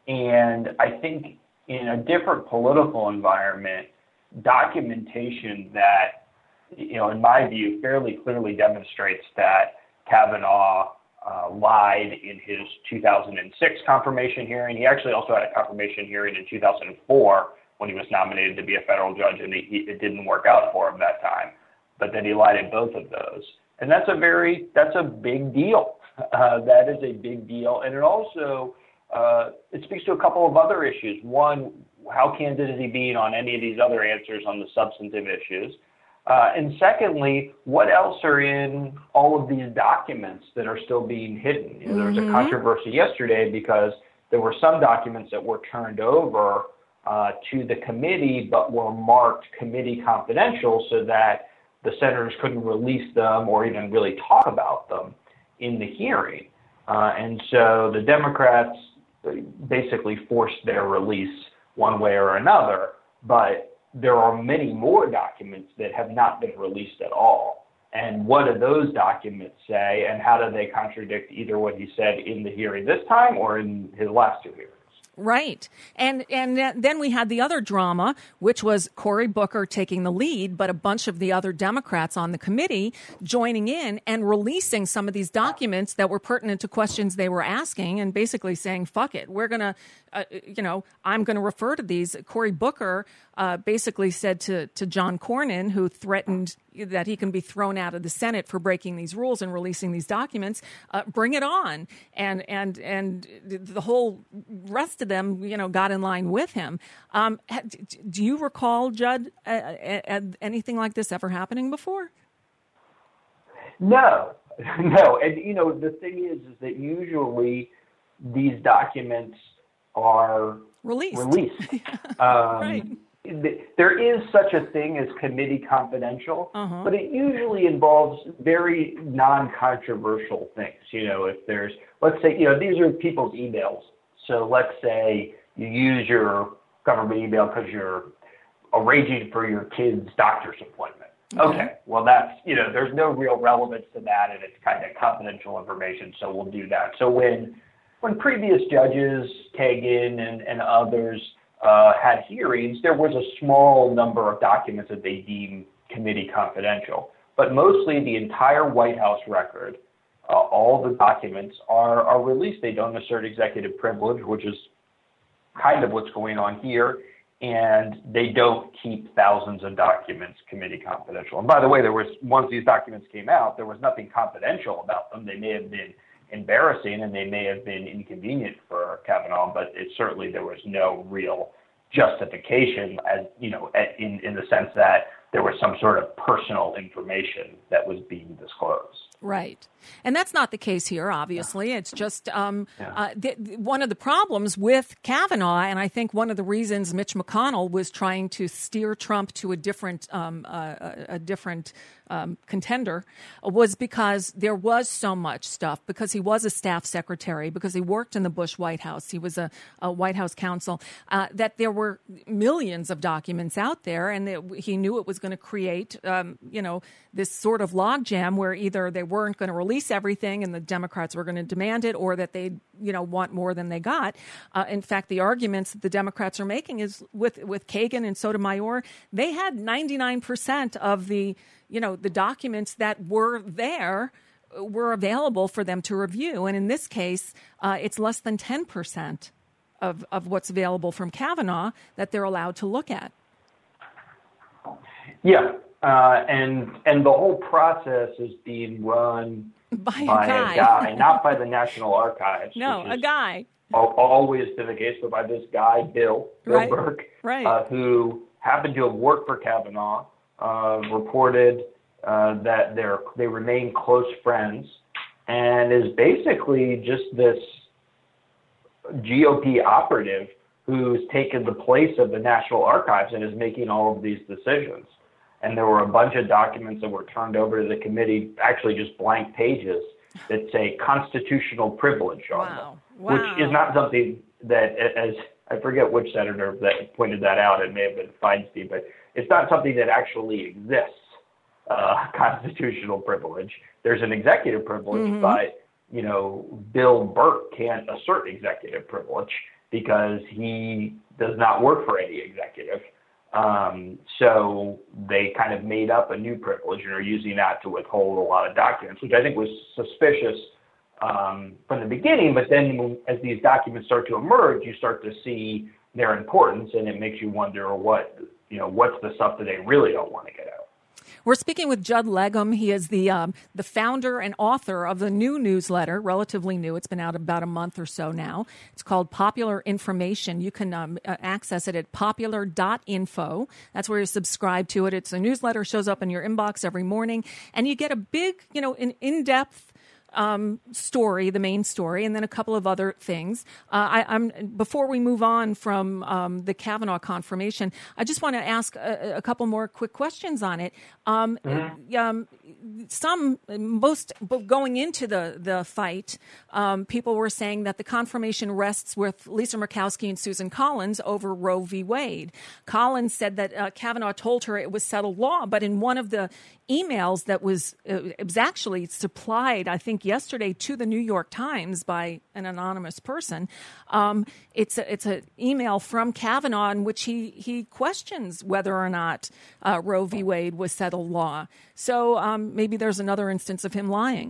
and I think in a different political environment, documentation that, you know, in my view, fairly clearly demonstrates that Kavanaugh Uh, lied in his two thousand six confirmation hearing. He actually also had a confirmation hearing in two thousand four when he was nominated to be a federal judge, and he, he, it didn't work out for him that time. But then he lied in both of those. And that's a very, that's a big deal. Uh, that is a big deal. And it also, uh, it speaks to a couple of other issues. One, how candid is he being on any of these other answers on the substantive issues? Uh, and secondly, what else are in all of these documents that are still being hidden? You know, there was a controversy yesterday because there were some documents that were turned over uh, to the committee but were marked committee confidential so that the senators couldn't release them or even really talk about them in the hearing. Uh, and so the Democrats basically forced their release one way or another, but there are many more documents that have not been released at all. And what do those documents say, and how do they contradict either what he said in the hearing this time or in his last two hearings? Right. And and then we had the other drama, which was Cory Booker taking the lead, but a bunch of the other Democrats on the committee joining in and releasing some of these documents that were pertinent to questions they were asking and basically saying, fuck it, we're going to, uh, you know, I'm going to refer to these. Cory Booker uh, basically said to, to John Cornyn, who threatened that he can be thrown out of the Senate for breaking these rules and releasing these documents, uh, bring it on. And, and, and the whole rest of them, you know, got in line with him. Um, do you recall, Judd, uh, uh, anything like this ever happening before? No, no. And, you know, the thing is, is that usually these documents are released. released. um, right. There is such a thing as committee confidential, uh-huh. but it usually involves very non-controversial things. You know, if there's, let's say, you know, these are people's emails. So let's say you use your government email because you're arranging for your kid's doctor's appointment. Okay. okay. Well, that's, you know, there's no real relevance to that, and it's kind of confidential information, so we'll do that. So when when previous judges, Kagan and, and others, uh, had hearings, there was a small number of documents that they deemed committee confidential. But mostly the entire White House record, uh, all the documents are, are released. They don't assert executive privilege, which is kind of what's going on here. And they don't keep thousands of documents committee confidential. And by the way, there was, once these documents came out, there was nothing confidential about them. They may have been embarrassing and they may have been inconvenient for Kavanaugh, but it certainly, there was no real justification as, you know, in, in the sense that there was some sort of personal information that was being disclosed. Right. And that's not the case here, obviously. It's just um, yeah. uh, th- one of the problems with Kavanaugh, and I think one of the reasons Mitch McConnell was trying to steer Trump to a different um, uh, a different um, contender, was because there was so much stuff, because he was a staff secretary, because he worked in the Bush White House, he was a, a White House counsel, uh, that there were millions of documents out there, and that he knew it was going to create, um, you know, this sort of logjam where either they weren't going to release everything and the Democrats were going to demand it, or that they, you know, want more than they got. Uh, in fact, the arguments that the Democrats are making is with with Kagan and Sotomayor, they had ninety-nine percent of the, you know, the documents that were there were available for them to review. And in this case, uh, it's less than ten percent of, of what's available from Kavanaugh that they're allowed to look at. Yeah. Uh, and and the whole process is being run by, by a, guy. a guy, not by the National Archives. No, a guy. Always been the case, but by this guy, Bill, Bill right. Burke, right. Uh, who happened to have worked for Kavanaugh, uh, reported uh, that they're they remain close friends, and is basically just this G O P operative who's taken the place of the National Archives and is making all of these decisions. And there were a bunch of documents that were turned over to the committee, actually just blank pages that say constitutional privilege on wow. them, wow. which is not something that, as I forget which senator that pointed that out, it may have been Feinstein, but it's not something that actually exists, uh, constitutional privilege. There's an executive privilege, mm-hmm. but, you know, Bill Burke can't assert executive privilege because he does not work for any executive. Um, so they kind of made up a new privilege and are using that to withhold a lot of documents, which I think was suspicious um, from the beginning. But then when, as these documents start to emerge, you start to see their importance, and it makes you wonder what, you know, what's the stuff that they really don't want to get out. We're speaking with Judd Legum. He is the um, the founder and author of the new newsletter, relatively new. It's been out about a month or so now. It's called Popular Information. You can um, uh, access it at popular dot info. That's where you subscribe to it. It's a newsletter, shows up in your inbox every morning, and you get a big, you know, an in-depth Um, story, the main story, and then a couple of other things. Uh, I, I'm before we move on from um, the Kavanaugh confirmation, I just want to ask a, a couple more quick questions on it. Um, mm-hmm. um, some, most going into the the fight, um, people were saying that the confirmation rests with Lisa Murkowski and Susan Collins over Roe v. Wade. Collins said that uh, Kavanaugh told her it was settled law, but in one of the emails that was uh, it was actually supplied, I think, yesterday to the New York Times by an anonymous person. Um, it's a, it's an email from Kavanaugh in which he he questions whether or not uh, Roe v. Wade was settled law. So um, maybe there's another instance of him lying.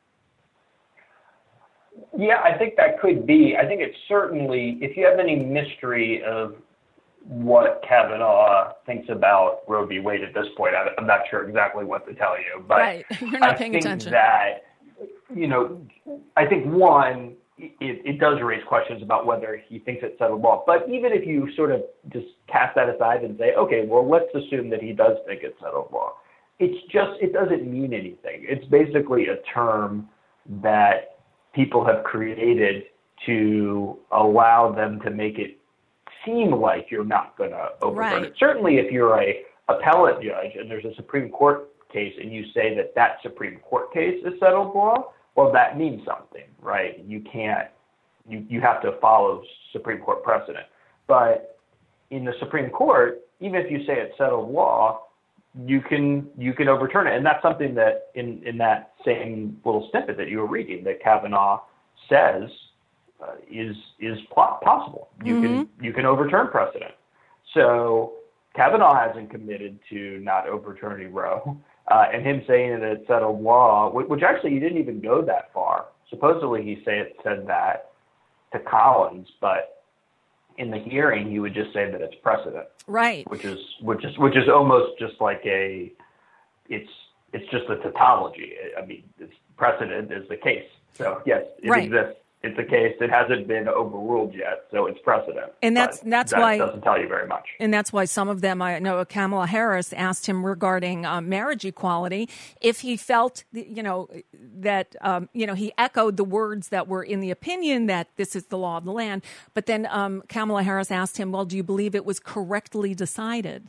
Yeah, I think that could be. I think it's certainly, if you have any mystery of what Kavanaugh thinks about Roe v. Wade at this point, I'm not sure exactly what to tell you. But right. You're not I paying think attention. that, you know, I think, one, it, it does raise questions about whether he thinks it's settled law. But even if you sort of just cast that aside and say, okay, well, let's assume that he does think it's settled law, it's just, it doesn't mean anything. It's basically a term that people have created to allow them to make it seem like you're not going to overturn right. it. Certainly if you're a appellate judge and there's a Supreme Court case and you say that that Supreme Court case is settled law, well, that means something, right? You can't, you, you have to follow Supreme Court precedent. But in the Supreme Court, even if you say it's settled law, you can you can overturn it. And that's something that in, in that same little snippet that you were reading that Kavanaugh says uh, is is possible. You mm-hmm. can you can overturn precedent. So Kavanaugh hasn't committed to not overturning Roe. Uh, and him saying that it's settled law, which actually he didn't even go that far. Supposedly he say, said that to Collins, but in the hearing he would just say that it's precedent. Right. Which is which is which is almost just like a it's it's just a tautology. I mean, it's precedent is the case. So yes, it right. exists. It's a case that hasn't been overruled yet, so it's precedent. And that's but that's that why doesn't tell you very much. And that's why some of them, I know Kamala Harris asked him regarding uh, marriage equality, if he felt, you know, that, um, you know, he echoed the words that were in the opinion that this is the law of the land. But then um, Kamala Harris asked him, well, do you believe it was correctly decided?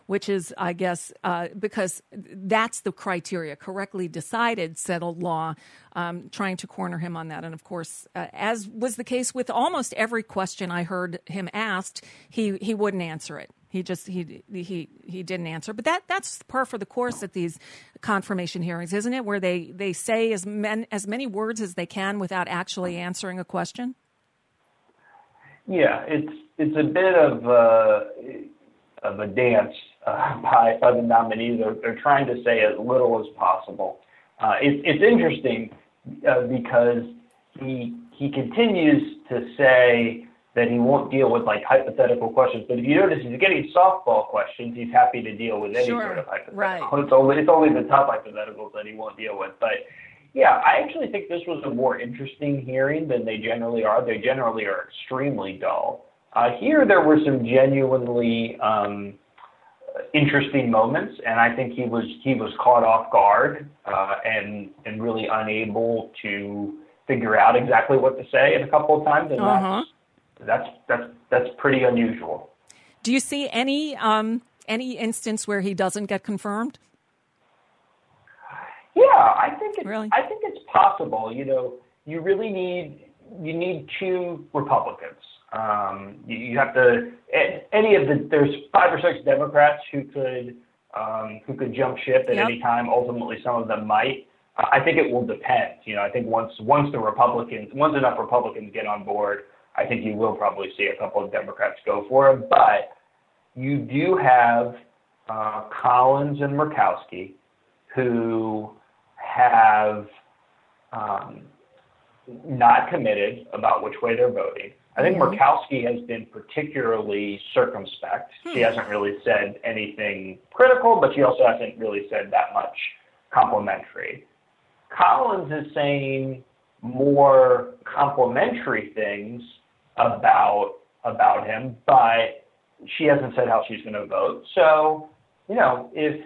which is, I guess, uh, because that's the criteria, correctly decided, settled law, um, trying to corner him on that. And, of course, uh, as was the case with almost every question I heard him asked, he, he wouldn't answer it. He just he he he didn't answer. But that that's par for the course at these confirmation hearings, isn't it? Where they, they say as men, as many words as they can without actually answering a question. Yeah, it's it's a bit of a, of a dance uh, by, by the nominees. They're, they're trying to say as little as possible. Uh, it, it's interesting uh, because he he continues to say that he won't deal with like hypothetical questions. But if you notice, he's getting softball questions. He's happy to deal with any sure. sort of hypothetical. Right. It's only it's only the tough hypotheticals that he won't deal with. But yeah, I actually think this was a more interesting hearing than they generally are. They generally are extremely dull. Uh, here, there were some genuinely um, interesting moments, and I think he was he was caught off guard uh, and and really unable to figure out exactly what to say in a couple of times, and uh-huh. that's that's that's that's pretty unusual. Do you see any um, any instance where he doesn't get confirmed? Yeah, I think it's, really? I think it's possible. You know, you really need you need two Republicans. Um, you, you have to any of the there's five or six Democrats who could um, who could jump ship at yep. any time. Ultimately, some of them might. Uh, I think it will depend. You know, I think once once the Republicans once enough Republicans get on board, I think you will probably see a couple of Democrats go for it. But you do have uh, Collins and Murkowski, who have um, not committed about which way they're voting. I think mm-hmm. Murkowski has been particularly circumspect. Hmm. She hasn't really said anything critical, but she also hasn't really said that much complimentary. Collins is saying more complimentary things about about him, but she hasn't said how she's going to vote. So, you know, if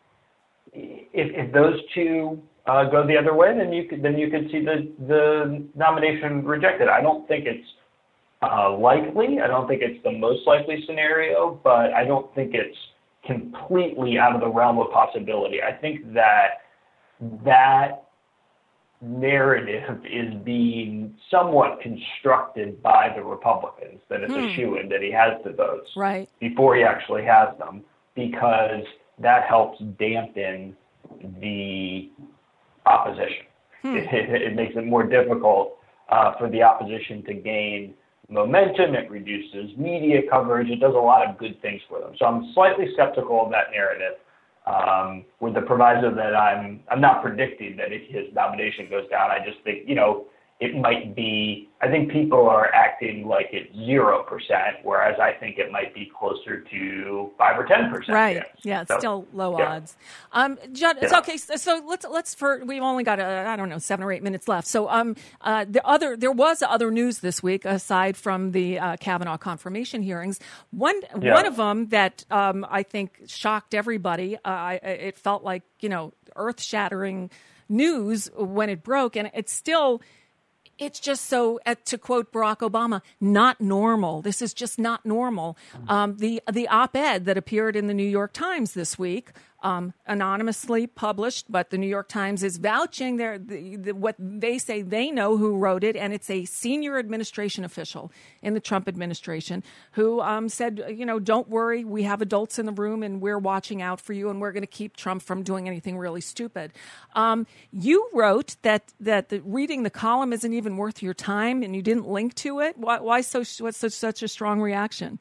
if, if those two uh, go the other way, then you could then you could see the the nomination rejected. I don't think it's uh, likely. I don't think it's the most likely scenario, but I don't think it's completely out of the realm of possibility. I think that that narrative is being somewhat constructed by the Republicans, that it's hmm. a shoo-in, that he has the votes right. before he actually has them, because that helps dampen the opposition. Hmm. It, it, it makes it more difficult uh, for the opposition to gain momentum. It reduces media coverage. It does a lot of good things for them. So I'm slightly skeptical of that narrative, um, with the proviso that I'm I'm not predicting that if his nomination goes down. I just think, you know, it might be, I think people are acting like it's zero percent, whereas I think it might be closer to five or ten percent. Right. Chance. Yeah, it's so, still low yeah. odds. Um, Judd, it's yeah. okay. So, so let's let's for we've only got uh, I don't know seven or eight minutes left. So um, uh, the other there was other news this week aside from the uh, Kavanaugh confirmation hearings. One yeah. one of them that um, I think shocked everybody. Uh, I, it felt like, you know, earth shattering news when it broke, and it's still. It's just so, uh, to quote Barack Obama, not normal. This is just not normal. Um, the the op-ed that appeared in the New York Times this week, um, anonymously published, but the New York Times is vouching their the, the, what they say they know who wrote it, and it's a senior administration official in the Trump administration who um, said, you know, don't worry, we have adults in the room, and we're watching out for you, and we're going to keep Trump from doing anything really stupid. Um, you wrote that that the, reading the column isn't even worth your time, and you didn't link to it. Why, why so? What's such, such a strong reaction?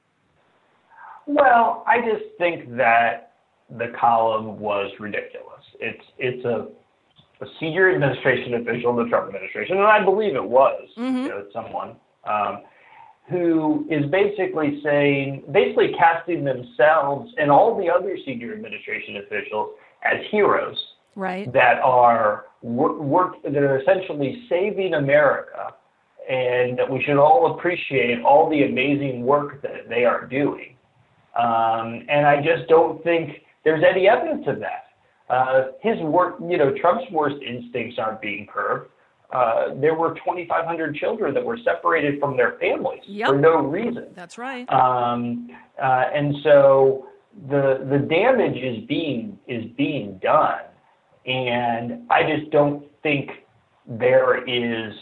Well, I just think that the column was ridiculous. It's it's a, a senior administration official in the Trump administration, and I believe it was mm-hmm. you know, someone um, who is basically saying, basically casting themselves and all the other senior administration officials as heroes, right? That are work that are essentially saving America, and that we should all appreciate all the amazing work that they are doing. Um, and I just don't think there's any evidence of that. Uh, his work, you know, Trump's worst instincts aren't being curbed. Uh, there were twenty-five hundred children that were separated from their families yep. for no reason. That's right. Um, uh, and so the the damage is being is being done, and I just don't think there is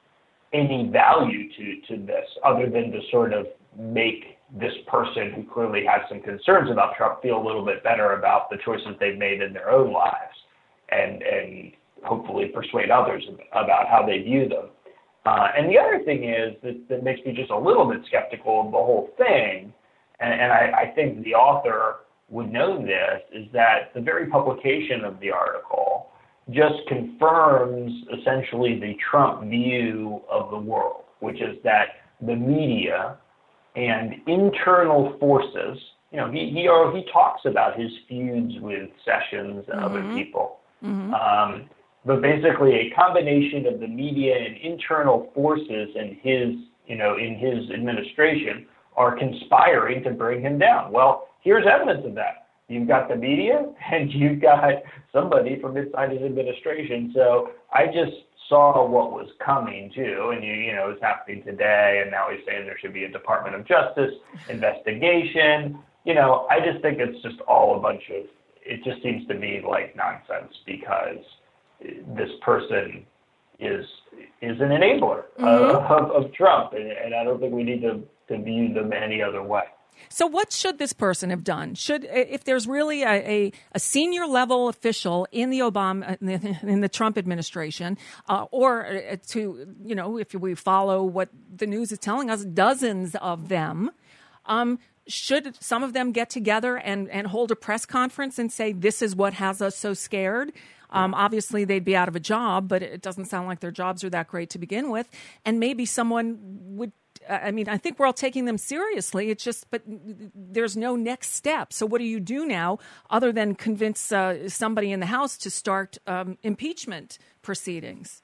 any value to, to this other than to sort of make this person who clearly has some concerns about Trump feel a little bit better about the choices they've made in their own lives, and and hopefully persuade others about how they view them. Uh, and the other thing is that, that makes me just a little bit skeptical of the whole thing, and, and I, I think the author would know this, is that the very publication of the article just confirms essentially the Trump view of the world, which is that the media and internal forces, you know, he he, he talks about his feuds with Sessions and mm-hmm. other people, mm-hmm. um, but basically a combination of the media and internal forces in his, you know, in his administration are conspiring to bring him down. Well, here's evidence of that. You've got the media and you've got somebody from inside his administration. So I just saw what was coming too, and you, you know, it's happening today, and now he's saying there should be a Department of Justice investigation. You know, I just think it's just all a bunch of, it just seems to me like nonsense, because this person is is an enabler mm-hmm. of, of Trump, and, and I don't think we need to, to view them any other way. So what should this person have done? Should, if there's really a, a, a senior level official in the Obama, in the Trump administration, uh, or to, you know, if we follow what the news is telling us, dozens of them, um, should some of them get together and, and hold a press conference and say, this is what has us so scared? Um, obviously, they'd be out of a job, but it doesn't sound like their jobs are that great to begin with. And maybe someone would, I mean, I think we're all taking them seriously. It's just, but there's no next step. So what do you do now other than convince uh, somebody in the House to start um, impeachment proceedings?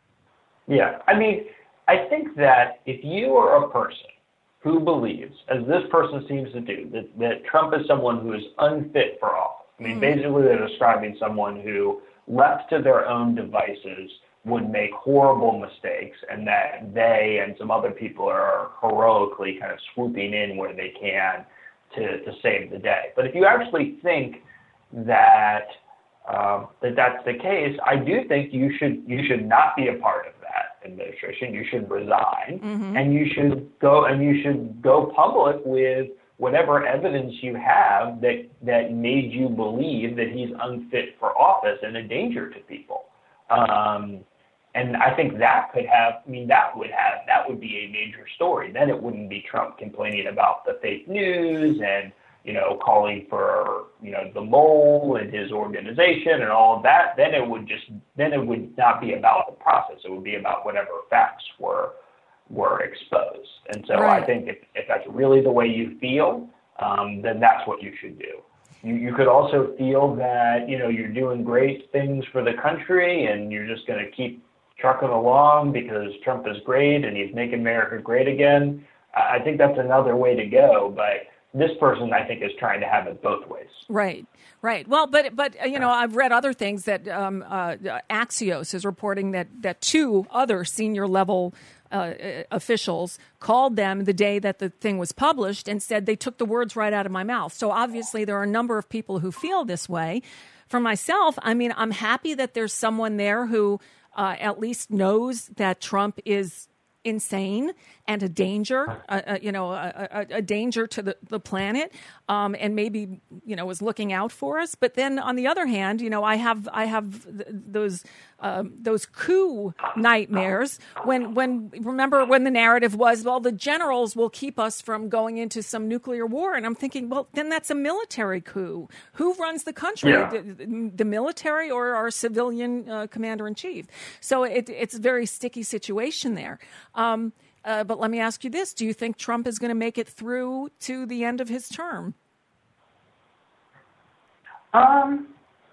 Yeah, I mean, I think that if you are a person who believes, as this person seems to do, that, that Trump is someone who is unfit for office, I mean, mm-hmm. basically they're describing someone who, left to their own devices, would make horrible mistakes, and that they and some other people are heroically kind of swooping in where they can to, to save the day. But if you actually think that um, that that's the case, I do think you should you should not be a part of that administration. You should resign, mm-hmm. and you should go and you should go public with whatever evidence you have that that made you believe that he's unfit for office and a danger to people. Um, And I think that could have, I mean, that would have, that would be a major story. Then it wouldn't be Trump complaining about the fake news and, you know, calling for, you know, the mole and his organization and all of that. Then it would just, then it would not be about the process. It would be about whatever facts were, were exposed. And so right. I think if, if that's really the way you feel, um, then that's what you should do. You, you could also feel that, you know, you're doing great things for the country and you're just going to keep trucking along because Trump is great and he's making America great again. I think that's another way to go, but this person, I think, is trying to have it both ways. Right, right. Well, but, but you know, I've read other things that um, uh, Axios is reporting that, that two other senior level uh, officials called them the day that the thing was published and said they took the words right out of my mouth. So obviously there are a number of people who feel this way. For myself, I mean, I'm happy that there's someone there who Uh, at least knows that Trump is insane and a danger, uh, uh, you know, a, a, a danger to the, the planet, um, and maybe, you know, is looking out for us. But then on the other hand, you know, I have I have th- those um, those coup nightmares when when remember when the narrative was, well, the generals will keep us from going into some nuclear war. And I'm thinking, well, then that's a military coup. Who runs the country? Yeah. The, the military or our civilian uh, commander in chief? So it, it's a very sticky situation there. Um, uh, but let me ask you this. Do you think Trump is going to make it through to the end of his term? Um,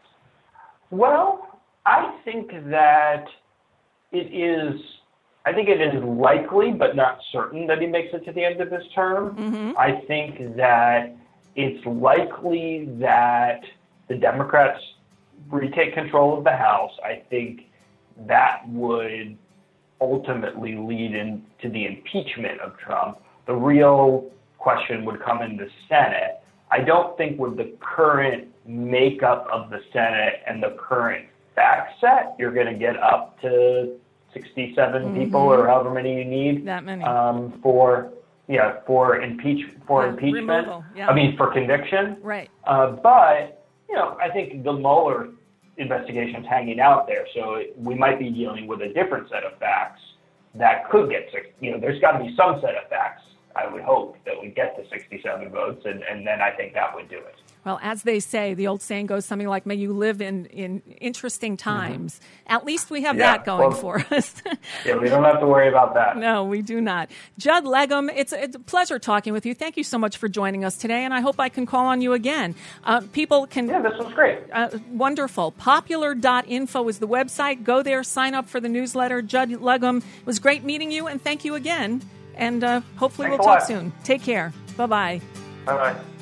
well, I think that it is, I think it is likely, but not certain that he makes it to the end of his term. Mm-hmm. I think that it's likely that the Democrats retake control of the House. I think that would ultimately lead into the impeachment of Trump. The real question would come in the Senate, I don't think with the current makeup of the Senate and the current fact set, you're going to get up to sixty-seven mm-hmm. people or however many you need. That many. Um, for, yeah, for impeach for yeah, impeachment. Removal. Yeah. I mean, for conviction. Right. Uh, but, you know, I think the Mueller investigation's hanging out there, so it, we might be dealing with a different set of facts that could get, you know, there's got to be some set of facts, I would hope, that would get to sixty-seven votes, and, and then I think that would do it. Well, as they say, the old saying goes something like, may you live in, in interesting times. Mm-hmm. At least we have yeah, that going well, for us. Yeah, we don't have to worry about that. No, we do not. Judd Legum, it's, it's a pleasure talking with you. Thank you so much for joining us today, and I hope I can call on you again. Uh, people can... Yeah, this was great. Uh, wonderful. Popular dot info is the website. Go there, sign up for the newsletter. Judd Legum, it was great meeting you, and thank you again. And uh, hopefully Thanks we'll talk lot. soon. Take care. Bye-bye. Bye-bye.